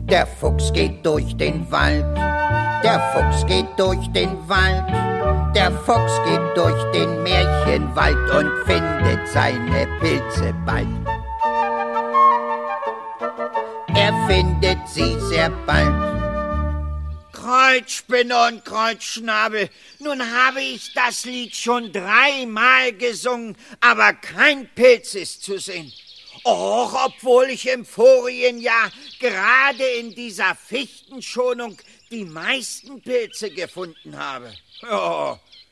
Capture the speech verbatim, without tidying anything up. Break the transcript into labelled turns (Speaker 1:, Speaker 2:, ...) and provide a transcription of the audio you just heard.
Speaker 1: Der Fuchs geht durch den Wald, der Fuchs geht durch den Wald, der Fuchs geht durch den Märchenwald und findet seine Pilze bald. Er findet sie sehr bald.
Speaker 2: Kreuzspinne und Kreuzschnabel, nun habe ich das Lied schon dreimal gesungen, aber kein Pilz ist zu sehen. Och, obwohl ich im vorigen Jahr gerade in dieser Fichtenschonung die meisten Pilze gefunden habe. Oh,